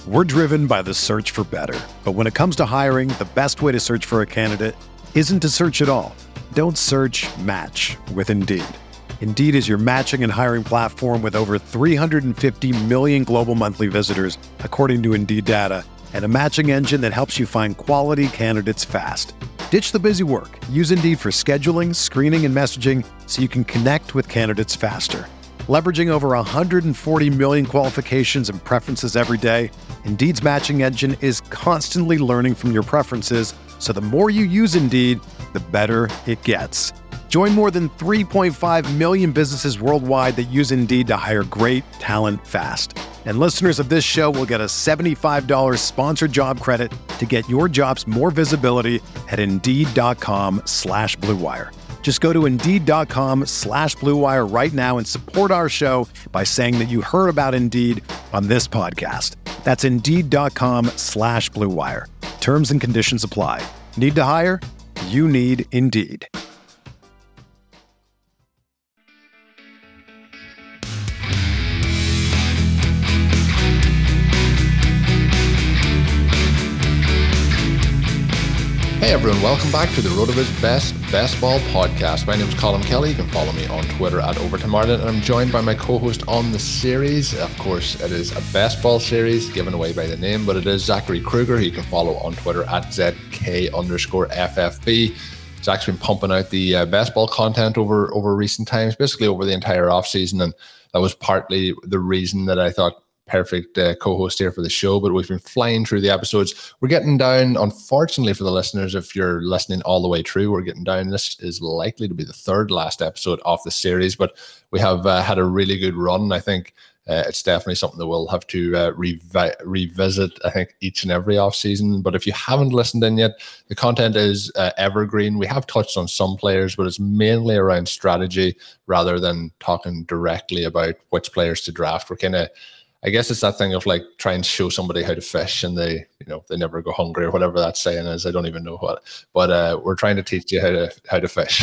We're driven by the search for better. But when it comes to hiring, the best way to search for a candidate isn't to search at all. Don't search, match with Indeed. Indeed is your matching and hiring platform with over 350 million global monthly visitors, according to Indeed data, and a matching engine that helps you find quality candidates fast. Ditch the busy work. Use Indeed for scheduling, screening, and messaging so you can connect with candidates faster. Leveraging over 140 million qualifications and preferences every day, Indeed's matching engine is constantly learning from your preferences, so the more you use Indeed, the better it gets. Join more than 3.5 million businesses worldwide that use Indeed to hire great talent fast. And listeners of this show will get a $75 sponsored job credit to get your jobs more visibility at Indeed.com/Blue Wire. Just go to Indeed.com/Blue Wire right now and support our show by saying that you heard about Indeed on this podcast. That's Indeed.com/Blue Wire. Terms and conditions apply. Need to hire? You need Indeed. Hey everyone, welcome back to the RotoViz Best Ball Podcast. My name is Colin Kelly. You can follow me on Twitter at Overtime Ireland, and I'm joined by my co-host on the series. Of course, it is a best ball series given away by the name, but it is Zachary Kruger, who you can follow on Twitter at ZK_FFB. Zach's been pumping out the best ball content over recent times, basically over the entire off season, and that was partly the reason that I thought perfect co-host here for the show. But we've been flying through the episodes. We're getting down, unfortunately for the listeners, if you're listening all the way through, we're getting down. This is likely to be the third last episode of the series, but we have had a really good run. I think it's definitely something that we'll have to revisit, I think, each and every off season. But if you haven't listened in yet, the content is evergreen. We have touched on some players, but it's mainly around strategy rather than talking directly about which players to draft. We're kind of, I guess it's that thing of like trying to show somebody how to fish and they never go hungry or whatever that saying is. I don't even know what, but we're trying to teach you how to fish.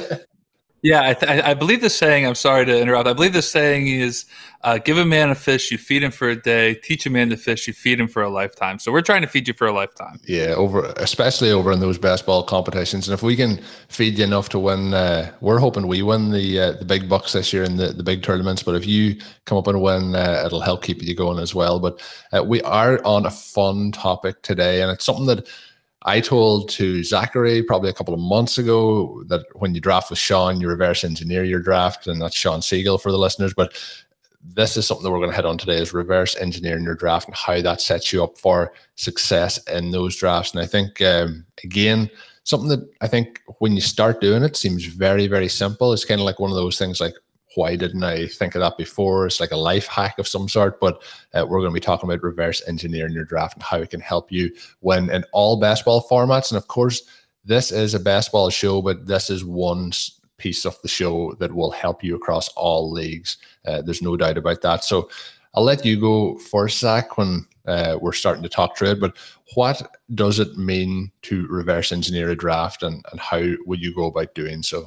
Yeah, I believe the saying, I'm sorry to interrupt, I believe the saying is, give a man a fish, you feed him for a day, teach a man to fish, you feed him for a lifetime. So we're trying to feed you for a lifetime. Yeah, especially over in those best ball competitions. And if we can feed you enough to win, we're hoping we win the big bucks this year in the big tournaments. But if you come up and win, it'll help keep you going as well. But we are on a fun topic today, and it's something that I told to Zachary probably a couple of months ago, that when you draft with Sean, you reverse engineer your draft, and that's Sean Siegel for the listeners. But this is something that we're going to hit on today, is reverse engineering your draft and how that sets you up for success in those drafts. And I think, again, something that I think when you start doing it seems very, very simple. It's kind of like one of those things like, why didn't I think of that before? It's like a life hack of some sort, but we're going to be talking about reverse engineering your draft and how it can help you win in all best ball formats. And of course, this is a best ball show, but this is one piece of the show that will help you across all leagues. There's no doubt about that. So I'll let you go first, Zach, when we're starting to talk through it. But what does it mean to reverse engineer a draft, and how would you go about doing so?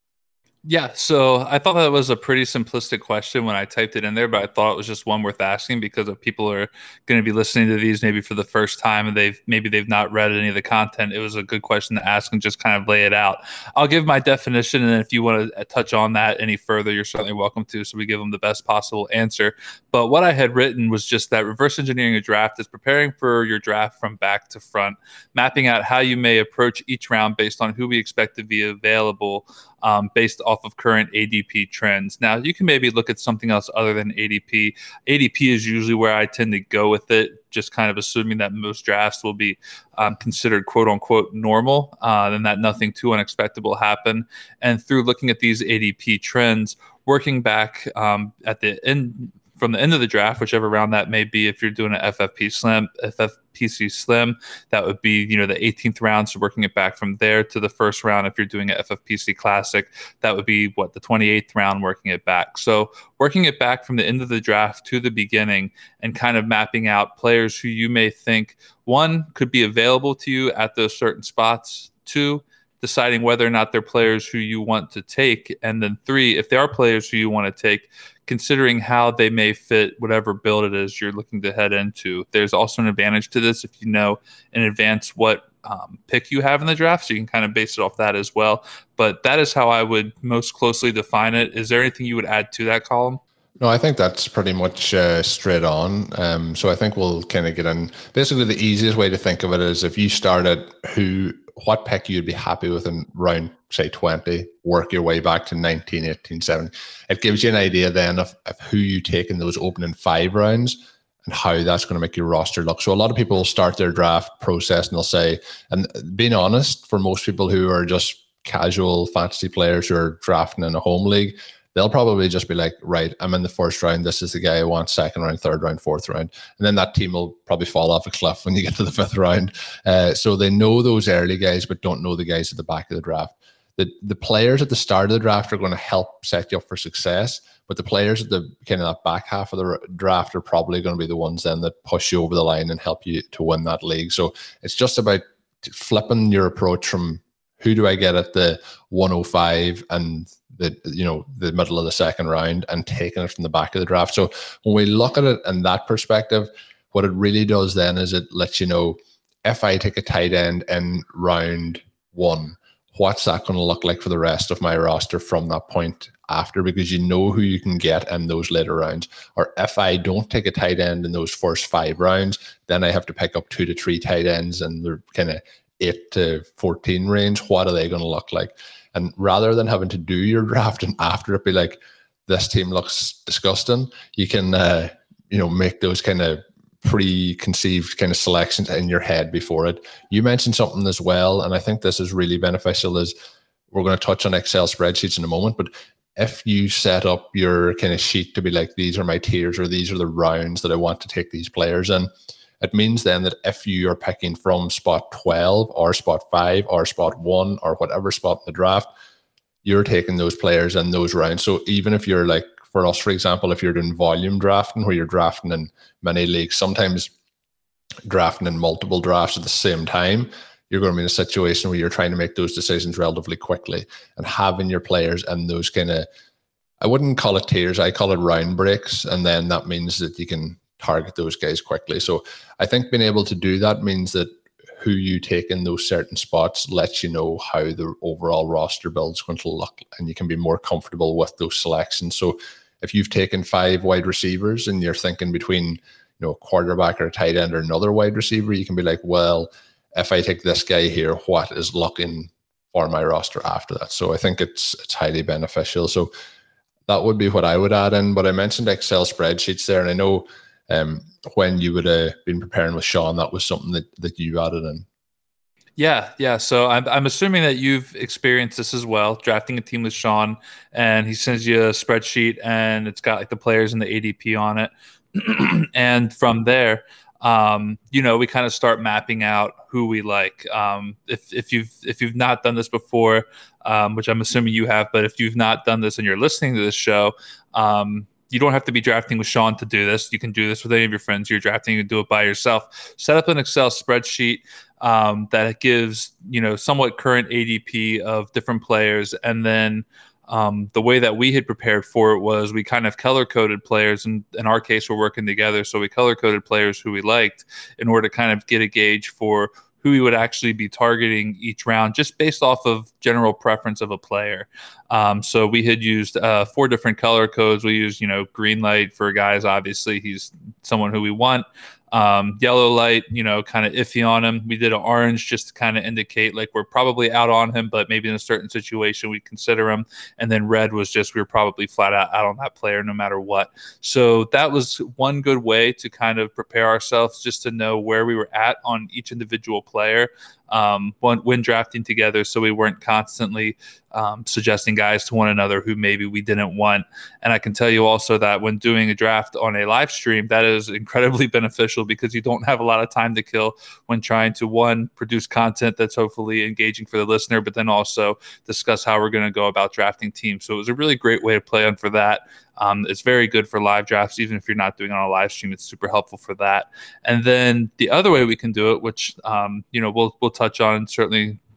Yeah, so I thought that was a pretty simplistic question when I typed it in there, but I thought it was just one worth asking because if people are going to be listening to these maybe for the first time and they've not read any of the content, it was a good question to ask and just kind of lay it out. I'll give my definition, and if you want to touch on that any further, you're certainly welcome to, so we give them the best possible answer. But what I had written was just that reverse engineering a draft is preparing for your draft from back to front, mapping out how you may approach each round based on who we expect to be available based off of current ADP trends. Now, you can maybe look at something else other than ADP. ADP is usually where I tend to go with it, just kind of assuming that most drafts will be considered quote-unquote normal, and that nothing too unexpected will happen. And through looking at these ADP trends, working back at the end, from the end of the draft, whichever round that may be, if you're doing an FFPC Slim, that would be, the 18th round. So working it back from there to the first round. If you're doing an FFPC Classic, that would be the 28th round, working it back. So working it back from the end of the draft to the beginning and kind of mapping out players who you may think, one, could be available to you at those certain spots, two, deciding whether or not they're players who you want to take, and then three, if they are players who you want to take, considering how they may fit whatever build it is you're looking to head into. There's also an advantage to this if you know in advance what pick you have in the draft, so you can kind of base it off that as well. But that is how I would most closely define it. Is there anything you would add to that column? No, I think that's pretty much straight on. So I think we'll kind of get in. Basically, the easiest way to think of it is if you started what pick you'd be happy with in round, say, 20, work your way back to 19, 18, 17. It gives you an idea then of who you take in those opening 5 rounds and how that's going to make your roster look. So a lot of people will start their draft process and they'll say, and being honest, for most people who are just casual fantasy players who are drafting in a home league, they'll probably just be like, right, I'm in the first round. This is the guy I want, second round, third round, fourth round. And then that team will probably fall off a cliff when you get to the 5th round. So they know those early guys, but don't know the guys at the back of the draft. The players at the start of the draft are going to help set you up for success, but the players at the kind of that back half of the draft are probably going to be the ones then that push you over the line and help you to win that league. So it's just about flipping your approach from who do I get at the 105 and the middle of the 2nd round and taking it from the back of the draft. So when we look at it in that perspective, what it really does then is it lets you know, if I take a tight end in round 1, what's that going to look like for the rest of my roster from that point after, because you know who you can get in those later rounds. Or if I don't take a tight end in those first 5 rounds, then I have to pick up 2 to 3 tight ends and they're kind of 8 to 14 range. What are they going to look like? And rather than having to do your draft and after it be like, this team looks disgusting, you can make those kind of preconceived kind of selections in your head before it. You mentioned something as well, and I think this is really beneficial, is we're going to touch on Excel spreadsheets in a moment, but if you set up your kind of sheet to be like, these are my tiers or these are the rounds that I want to take these players in, it means then that if you are picking from spot 12 or spot 5 or spot 1 or whatever spot in the draft, you're taking those players in those rounds. So even if you're like, for us, for example, if you're doing volume drafting where you're drafting in many leagues, sometimes drafting in multiple drafts at the same time, you're going to be in a situation where you're trying to make those decisions relatively quickly, and having your players in those kind of, I wouldn't call it tiers, I call it round breaks. And then that means that you can target those guys quickly. So I think being able to do that means that who you take in those certain spots lets you know how the overall roster build is going to look, and you can be more comfortable with those selections. So if you've taken 5 wide receivers and you're thinking between a quarterback or a tight end or another wide receiver, you can be like, well, if I take this guy here, what is looking for my roster after that? So I think it's highly beneficial. So that would be what I would add in. But I mentioned Excel spreadsheets there, and I know when you would have been preparing with Sean, that was something that you added in. Yeah. So I'm assuming that you've experienced this as well, drafting a team with Sean, and he sends you a spreadsheet and it's got like the players and the ADP on it. And from there, we kind of start mapping out who we like. If you've not done this before, which I'm assuming you have, but if you've not done this and you're listening to this show, you don't have to be drafting with Sean to do this. You can do this with any of your friends. You're drafting, you can do it by yourself. Set up an Excel spreadsheet that gives somewhat current ADP of different players, and then the way that we had prepared for it was we kind of color-coded players, and in our case, we're working together, so we color-coded players who we liked in order to kind of get a gauge for who we would actually be targeting each round, just based off of general preference of a player. So we had used 4 different color codes. We used, green light for guys. Obviously, he's someone who we want. Yellow light, kind of iffy on him. We did an orange just to kind of indicate like we're probably out on him, but maybe in a certain situation we consider him. And then red was just we were probably flat out on that player no matter what. So that was one good way to kind of prepare ourselves, just to know where we were at on each individual player when drafting together, so we weren't constantly suggesting guys to one another who maybe we didn't want. And I can tell you also that when doing a draft on a live stream, that is incredibly beneficial, because you don't have a lot of time to kill when trying to, one, produce content that's hopefully engaging for the listener, but then also discuss how we're going to go about drafting teams. So it was a really great way to play on for that. It's very good for live drafts. Even if you're not doing it on a live stream, it's super helpful for that. And then the other way we can do it, which we'll touch on, certainly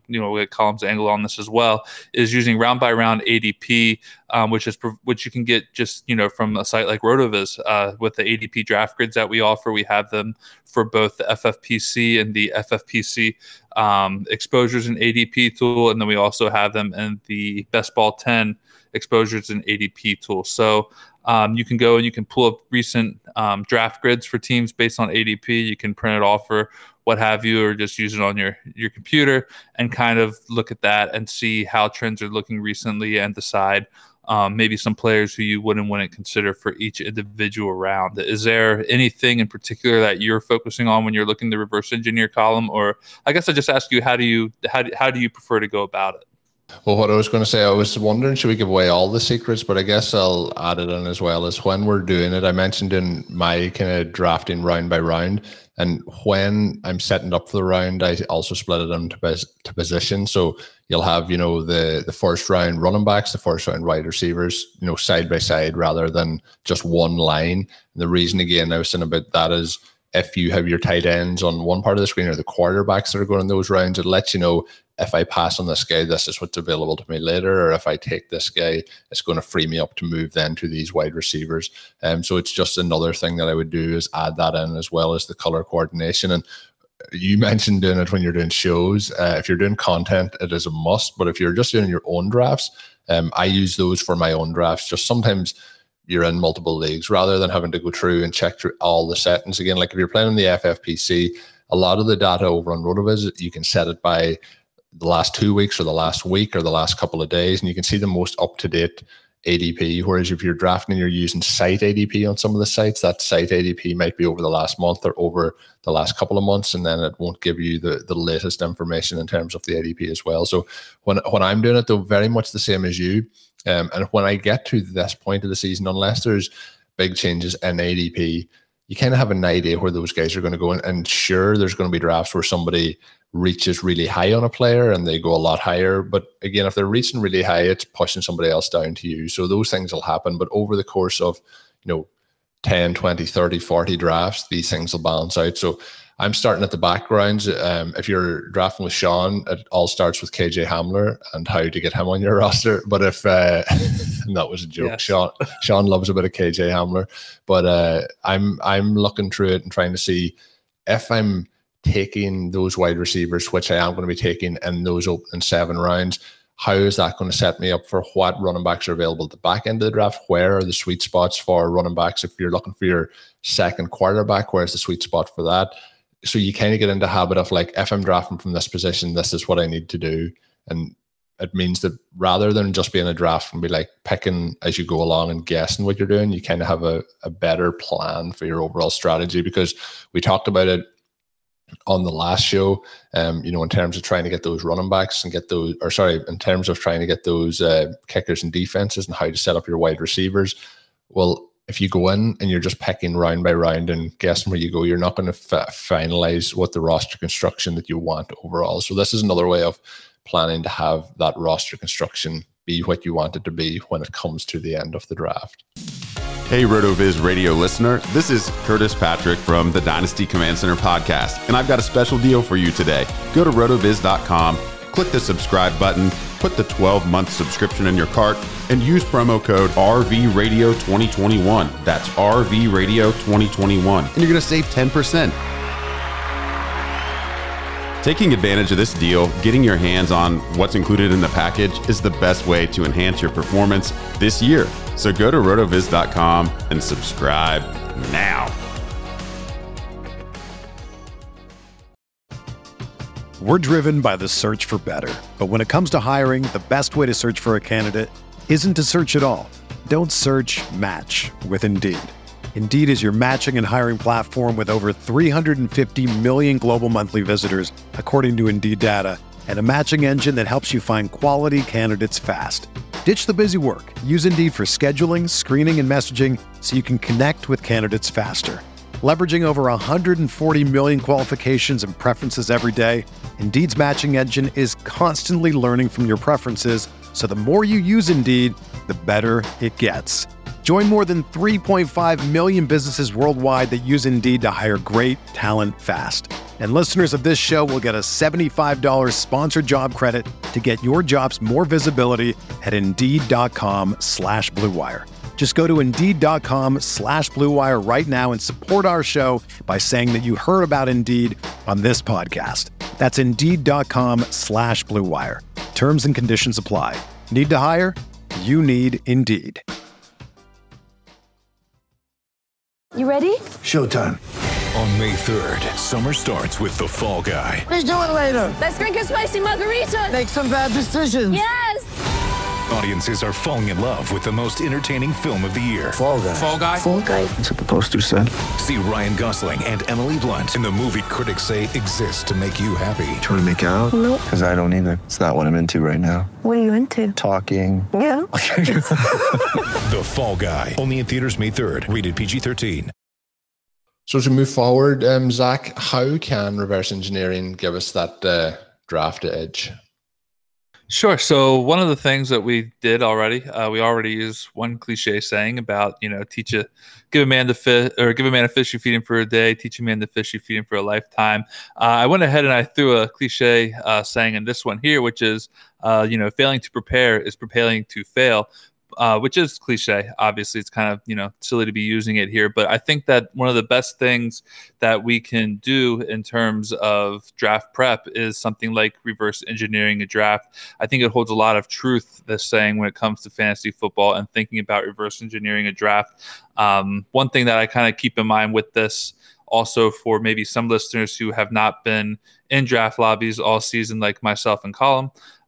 we'll get Colum's angle on this as well, is using round by round ADP, which you can get just, from a site like RotoViz. With the ADP draft grids that we offer, we have them for both the FFPC and the FFPC exposures and ADP tool. And then we also have them in the Best Ball 10 exposures and ADP tool. So you can go and you can pull up recent draft grids for teams based on ADP. You can print it off or what have you, or just use it on your computer and kind of look at that and see how trends are looking recently and decide maybe some players who you wouldn't consider for each individual round. Is there anything in particular that you're focusing on when you're looking to reverse engineer Column? Or I guess I just ask you, how do you prefer to go about it? Well, what I was going to say, I was wondering, should we give away all the secrets? But I guess I'll add it in as well, as when we're doing it. I mentioned in my kind of drafting round by round, and when I'm setting up for the round, I also split it into position. So you'll have, the first round running backs, the first round wide receivers, side by side rather than just one line. And the reason, again, I was saying about that is, if you have your tight ends on one part of the screen or the quarterbacks that are going in those rounds, it lets you know, if I pass on this guy, this is what's available to me later, or if I take this guy, it's going to free me up to move then to these wide receivers. So it's just another thing that I would do, is add that in, as well as the color coordination. And you mentioned doing it when you're doing shows. If you're doing content, it is a must. But if you're just doing your own drafts, I use those for my own drafts. Just sometimes you're in multiple leagues, rather than having to go through and check through all the settings again. Like if you're playing in the FFPC, a lot of the data over on RotoViz, you can set it by the last 2 weeks or the last week or the last couple of days, and you can see the most up-to-date ADP. Whereas if you're drafting and you're using site ADP on some of the sites, that site ADP might be over the last month or over the last couple of months, and then it won't give you the latest information in terms of the ADP as well. So when I'm doing it, though, very much the same as you. And when I get to this point of the season, unless there's big changes in ADP, you kind of have an idea where those guys are going to go. And sure, there's going to be drafts where somebody reaches really high on a player and they go a lot higher. But again, if they're reaching really high, it's pushing somebody else down to you. So those things will happen. But over the course of, 10, 20, 30, 40 drafts, these things will balance out. So I'm starting at the backgrounds. If you're drafting with Sean, it all starts with KJ Hamler and how to get him on your roster. But if and that was a joke, yes. Sean loves a bit of KJ Hamler. But I'm looking through it and trying to see if I'm taking those wide receivers, which I am going to be taking in those opening 7 rounds. How is that going to set me up for what running backs are available at the back end of the draft? Where are the sweet spots for running backs? If you're looking for your second quarterback, where's the sweet spot for that? So you kind of get into habit of like, if I'm drafting from this position, this is what I need to do. And it means that rather than just being a draft and be like picking as you go along and guessing what you're doing, you kind of have a better plan for your overall strategy, because we talked about it on the last show, in terms of trying to get those running backs and in terms of trying to get those kickers and defenses and how to set up your wide receivers. Well, if you go in and you're just picking round by round and guessing where you go, you're not going to finalize what the roster construction that you want overall. So this is another way of planning to have that roster construction be what you want it to be when it comes to the end of the draft. Hey, RotoViz radio listener, this is Curtis Patrick from the Dynasty Command Center podcast, and I've got a special deal for you today. Go to rotoviz.com, click the subscribe button, put the 12-month subscription in your cart, and use promo code RVRadio2021. That's RVRadio2021, and you're going to save 10%. Taking advantage of this deal, getting your hands on what's included in the package, is the best way to enhance your performance this year. So go to rotoviz.com and subscribe now. We're driven by the search for better. But when it comes to hiring, the best way to search for a candidate isn't to search at all. Don't search, match with Indeed. Indeed is your matching and hiring platform with over 350 million global monthly visitors, according to Indeed data, and a matching engine that helps you find quality candidates fast. Ditch the busy work. Use Indeed for scheduling, screening, and messaging so you can connect with candidates faster. Leveraging over 140 million qualifications and preferences every day, Indeed's matching engine is constantly learning from your preferences, so the more you use Indeed, the better it gets. Join more than 3.5 million businesses worldwide that use Indeed to hire great talent fast. And listeners of this show will get a $75 sponsored job credit to get your jobs more visibility at Indeed.com/Blue Wire. Just go to Indeed.com/Blue Wire right now and support our show by saying that you heard about Indeed on this podcast. That's Indeed.com/Blue Wire. Terms and conditions apply. Need to hire? You need Indeed. You ready? Showtime. On May 3rd, summer starts with The Fall Guy. Let's do it later. Let's drink a spicy margarita. Make some bad decisions. Yes! Audiences are falling in love with the most entertaining film of the year. Fall Guy. Fall Guy? Fall Guy. That's what the poster said. See Ryan Gosling and Emily Blunt in the movie critics say exists to make you happy. Trying to make it out? Nope. Because I don't either. It's not what I'm into right now. What are you into? Talking. Yeah. The Fall Guy. Only in theaters May 3rd. Rated PG-13. So as we move forward, Zach, how can reverse engineering give us that draft edge? Sure. So one of the things that we did already, we already used one cliche saying about, give a man a fish you feed him for a day, teach a man to fish you feed him for a lifetime. I went ahead and I threw a cliche saying in this one here, which is, failing to prepare is preparing to fail. Which is cliche. Obviously, it's kind of, silly to be using it here. But I think that one of the best things that we can do in terms of draft prep is something like reverse engineering a draft. I think it holds a lot of truth, this saying, when it comes to fantasy football and thinking about reverse engineering a draft. One thing that I kind of keep in mind with this, also for maybe some listeners who have not been in draft lobbies all season, like myself and Colin,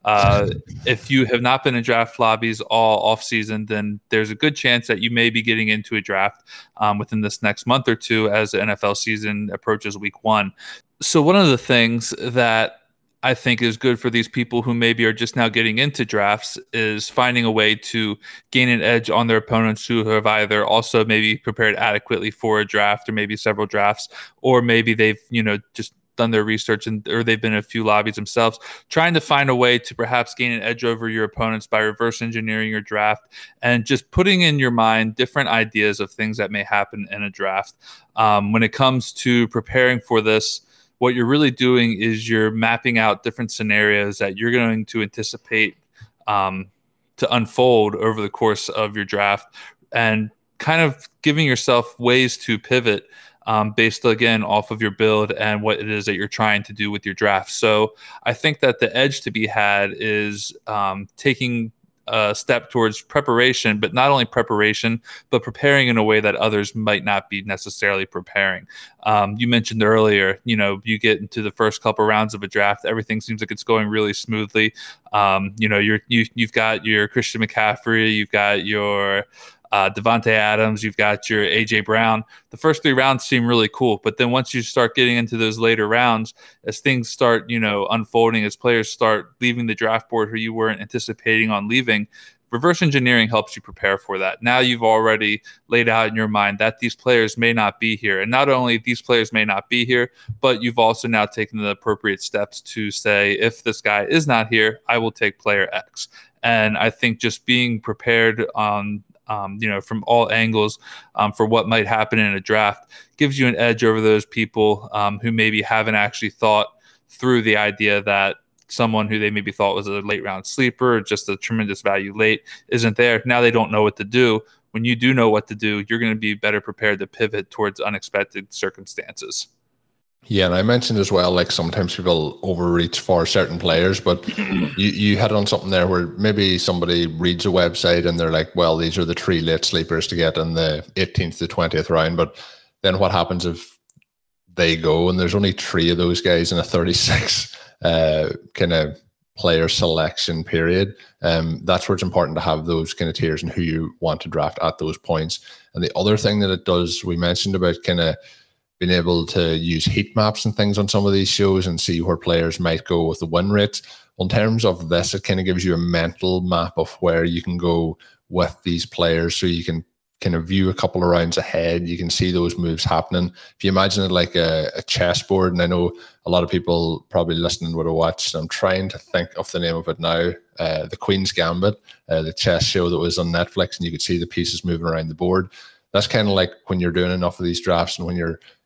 if you have not been in draft lobbies all off season, then there's a good chance that you may be getting into a draft within this next month or two as the NFL season approaches week 1. So one of the things that I think is good for these people who maybe are just now getting into drafts is finding a way to gain an edge on their opponents who have either also maybe prepared adequately for a draft or maybe several drafts, or maybe they've, just done their research or they've been in a few lobbies themselves, trying to find a way to perhaps gain an edge over your opponents by reverse engineering your draft and just putting in your mind different ideas of things that may happen in a draft. When it comes to preparing for this, what you're really doing is you're mapping out different scenarios that you're going to anticipate to unfold over the course of your draft and kind of giving yourself ways to pivot based, again, off of your build and what it is that you're trying to do with your draft. So I think that the edge to be had is taking a step towards preparation, but not only preparation, but preparing in a way that others might not be necessarily preparing. You mentioned earlier, you get into the first couple rounds of a draft, everything seems like it's going really smoothly. You've got your Christian McCaffrey, you've got your Devontae Adams, you've got your AJ Brown. The first 3 rounds seem really cool, but then once you start getting into those later rounds, as things start, unfolding, as players start leaving the draft board who you weren't anticipating on leaving, reverse engineering helps you prepare for that. Now you've already laid out in your mind that these players may not be here. And not only these players may not be here, but you've also now taken the appropriate steps to say, if this guy is not here, I will take player X. And I think just being prepared on from all angles for what might happen in a draft gives you an edge over those people who maybe haven't actually thought through the idea that someone who they maybe thought was a late round sleeper or just a tremendous value late isn't there. Now they don't know what to do. When you do know what to do, you're going to be better prepared to pivot towards unexpected circumstances. Yeah, and I mentioned as well, like sometimes people overreach for certain players, but you hit on something there where maybe somebody reads a website and they're like, well, these are the 3 late sleepers to get in the 18th to 20th round. But then what happens if they go and there's only 3 of those guys in a 36 kind of player selection period? That's where it's important to have those kind of tiers and who you want to draft at those points. And the other thing that it does, we mentioned about kind of being able to use heat maps and things on some of these shows and see where players might go with the win rates. Well, in terms of this, it kind of gives you a mental map of where you can go with these players, so you can kind of view a couple of rounds ahead. You can see those moves happening. If you imagine it like a chessboard, and I know a lot of people probably listening would have watched, I'm trying to think of the name of it now, The Queen's Gambit, the chess show that was on Netflix, and you could see the pieces moving around the board. That's kind of like when you're doing enough of these drafts and when you're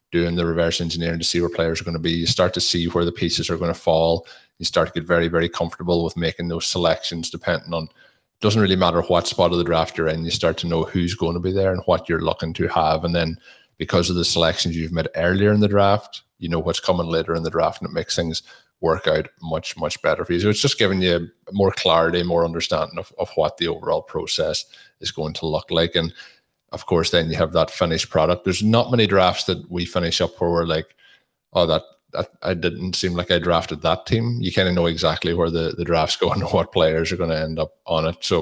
doing the reverse engineering to see where players are going to be. You start to see where the pieces are going to fall. You start to get very, very comfortable with making those selections depending on, it doesn't really matter what spot of the draft you're in. You start to know who's going to be there and what you're looking to have. And then because of the selections you've made earlier in the draft, you know what's coming later in the draft, and it makes things work out much, much better for you. So it's just giving you more clarity, more understanding of what the overall process is going to look like. And of course, then you have that finished product. There's not many drafts that we finish up where we're like, oh, that I didn't seem like I drafted that team. You kind of know exactly where the draft's going and what players are going to end up on it. So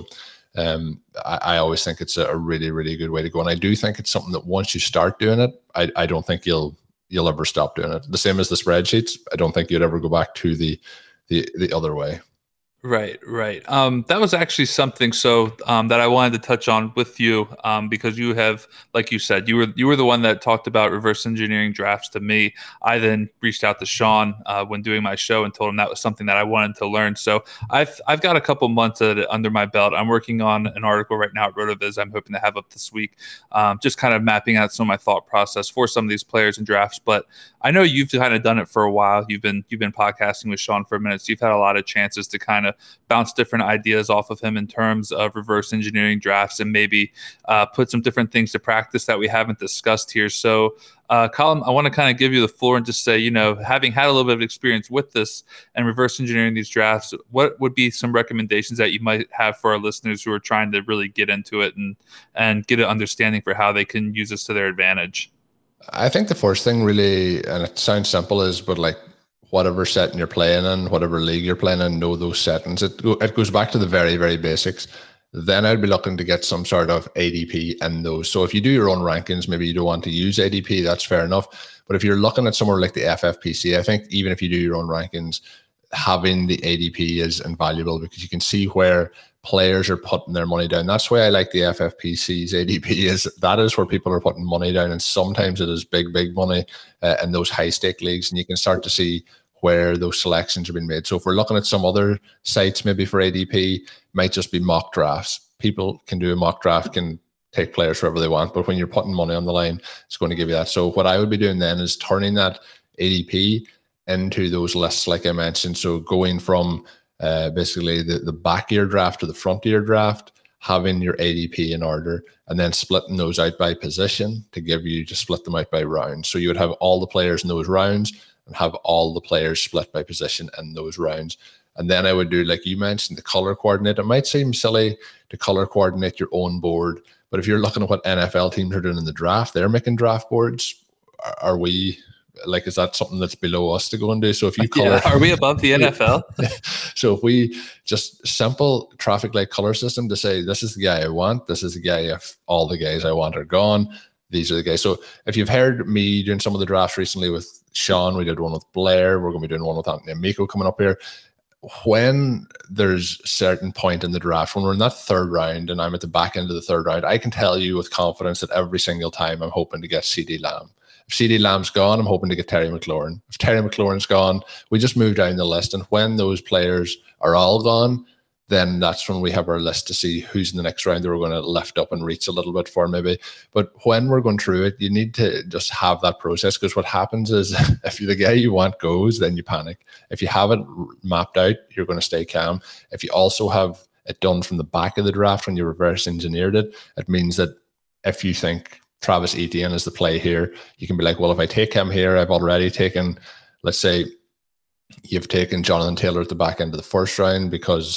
I always think it's a really, really good way to go. And I do think it's something that once you start doing it, I don't think you'll ever stop doing it. The same as the spreadsheets. I don't think you'd ever go back to the other way. Right. That was actually something that I wanted to touch on with you because you have, like you said, you were the one that talked about reverse engineering drafts to me. I then reached out to Sean when doing my show and told him that was something that I wanted to learn. So I've got a couple months under my belt. I'm working on an article right now at RotoViz I'm hoping to have up this week, just kind of mapping out some of my thought process for some of these players and drafts. But I know you've kind of done it for a while. You've been podcasting with Sean for a minute, so you've had a lot of chances to kind of bounce different ideas off of him in terms of reverse engineering drafts and maybe put some different things to practice that we haven't discussed here. So, Colin, I want to kind of give you the floor and just say, having had a little bit of experience with this and reverse engineering these drafts, what would be some recommendations that you might have for our listeners who are trying to really get into it and get an understanding for how they can use this to their advantage? I think the first thing really, and it sounds simple, but like whatever setting you're playing in, whatever league you're playing in, know those settings. It goes back to the very, very basics. Then I'd be looking to get some sort of ADP in those. So if you do your own rankings, maybe you don't want to use ADP, that's fair enough. But if you're looking at somewhere like the FFPC, I think even if you do your own rankings, having the ADP is invaluable because you can see where players are putting their money down. That's why I like the FFPC's ADP that is where people are putting money down. And sometimes it is big, big money in those high stake leagues. And you can start to see where those selections are being made. So if we're looking at some other sites, maybe for ADP, might just be mock drafts. People can do a mock draft, can take players wherever they want. But when you're putting money on the line, it's going to give you that. So what I would be doing then is turning that ADP into those lists, like I mentioned. So going from basically the back year draft to the front year draft, having your ADP in order, and then splitting those out by position to split them out by rounds. So you would have all the players in those rounds and have all the players split by position in those rounds. And then I would do, like you mentioned, the color coordinate. It might seem silly to color coordinate your own board, but if you're looking at what NFL teams are doing in the draft, they're making draft boards. Are we? Like, is that something that's below us to go and do? So if you color, are we above the NFL? So if we just simple traffic light color system to say, this is the guy I want, this is the guy, if all the guys I want are gone, these are the guys. So if you've heard me doing some of the drafts recently with Sean, we did one with Blair, we're going to be doing one with Anthony Amico coming up here. When there's a certain point in the draft, when we're in that third round and I'm at the back end of the third round, I can tell you with confidence that every single time I'm hoping to get CeeDee Lamb. If CeeDee Lamb's gone, I'm hoping to get Terry McLaurin. If Terry McLaurin's gone, we just move down the list. And when those players are all gone, then that's when we have our list to see who's in the next round that we're going to lift up and reach a little bit for maybe. But when we're going through it, you need to just have that process, because what happens is if the guy you want goes, then you panic. If you have it mapped out, you're going to stay calm. If you also have it done from the back of the draft when you reverse engineered it, it means that if you think Travis Etienne is the play here, you can be like, well, if I take him here, I've already taken, let's say you've taken Jonathan Taylor at the back end of the first round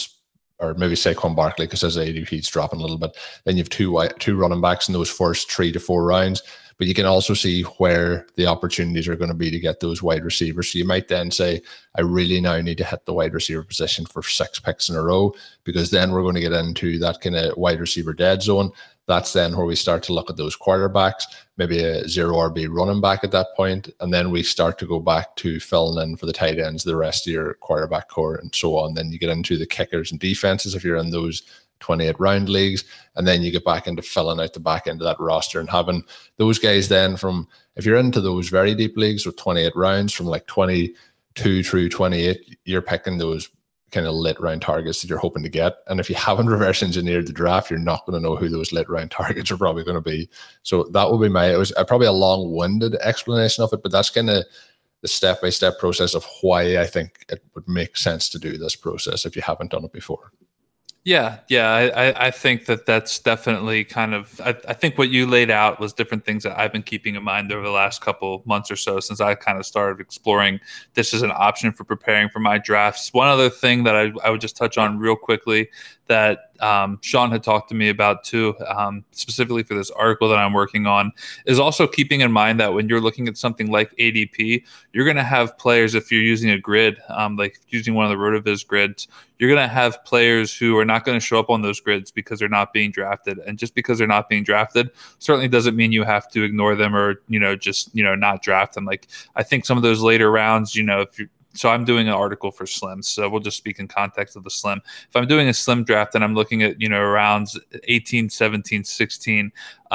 or maybe Saquon Barkley because his ADP is dropping a little bit. Then you have two running backs in those first 3 to 4 rounds. But you can also see where the opportunities are going to be to get those wide receivers. So you might then say, I really now need to hit the wide receiver position for 6 picks in a row, because then we're going to get into that kind of wide receiver dead zone. That's then where we start to look at those quarterbacks, maybe a 0 RB running back at that point. And then we start to go back to filling in for the tight ends, the rest of your quarterback core and so on. Then you get into the kickers and defenses if you're in those 28 round leagues. And then you get back into filling out the back end of that roster and having those guys then from, if you're into those very deep leagues with 28 rounds from like 22 through 28, you're picking those kind of late round targets that you're hoping to get. And if you haven't reverse engineered the draft, you're not going to know who those late round targets are probably going to be. So that would be it was probably a long-winded explanation of it, but that's kind of the step-by-step process of why I think it would make sense to do this process if you haven't done it before. Yeah. I think that's definitely kind of, I think what you laid out was different things that I've been keeping in mind over the last couple months or so since I kind of started exploring this as an option for preparing for my drafts. One other thing that I would just touch on real quickly that Sean had talked to me about too, specifically for this article that I'm working on, is also keeping in mind that when you're looking at something like ADP, you're going to have players, if you're using a grid, like using one of the RotoViz grids, you're going to have players who are not going to show up on those grids because they're not being drafted. And just because they're not being drafted certainly doesn't mean you have to ignore them or, just, not draft them. Like, I think some of those later rounds, so I'm doing an article for Slims, so we'll just speak in context of the Slim. If I'm doing a Slim draft and I'm looking at, rounds 18, 17, 16,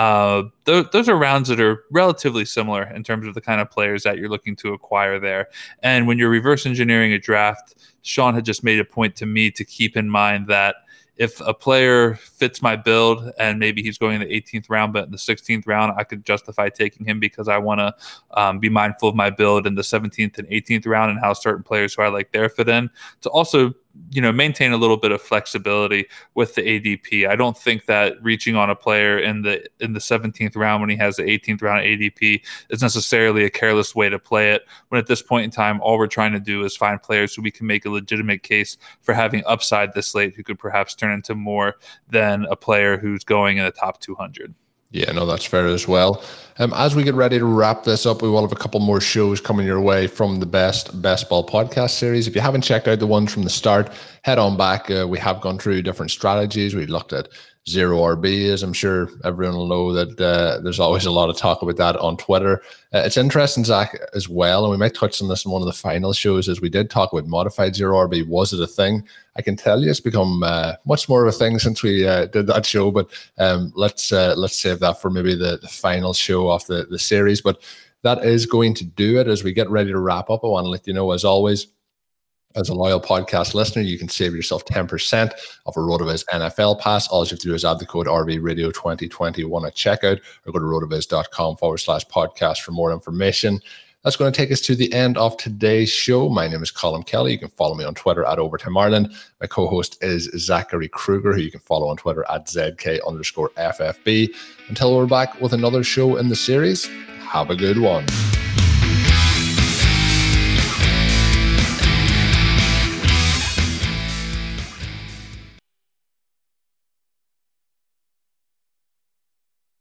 those are rounds that are relatively similar in terms of the kind of players that you're looking to acquire there. And when you're reverse engineering a draft, Sean had just made a point to me to keep in mind that if a player fits my build and maybe he's going in the 18th round, but in the 16th round, I could justify taking him because I want to be mindful of my build in the 17th and 18th round and how certain players who I like there fit in, to also maintain a little bit of flexibility with the ADP. I don't think that reaching on a player in the 17th round when he has the 18th round ADP is necessarily a careless way to play it, when at this point in time, all we're trying to do is find players who we can make a legitimate case for having upside this late, who could perhaps turn into more than a player who's going in the top 200. Yeah, no, that's fair as well. As we get ready to wrap this up, we will have a couple more shows coming your way from the Best Ball podcast series. If you haven't checked out the ones from the start, head on back. We have gone through different strategies. We looked at zero RB, as I'm sure everyone will know that there's always a lot of talk about that on Twitter. It's interesting, Zach, as well, and we might touch on this in one of the final shows, as we did talk about modified zero RB. Was it a thing? I can tell you it's become much more of a thing since we did that show, but let's save that for maybe the final show of the series. But that is going to do it. As we get ready to wrap up, I want to let you know, as always, as a loyal podcast listener, you can save yourself 10% of a RotoViz NFL pass. All you have to do is add the code RVRadio2021 at checkout, or go to rotoviz.com/podcast for more information. That's going to take us to the end of today's show. My name is Colin Kelly. You can follow me on Twitter at OvertimeIreland. My co-host is Zachary Kruger, who you can follow on Twitter at ZK_FFB. Until we're back with another show in the series, have a good one.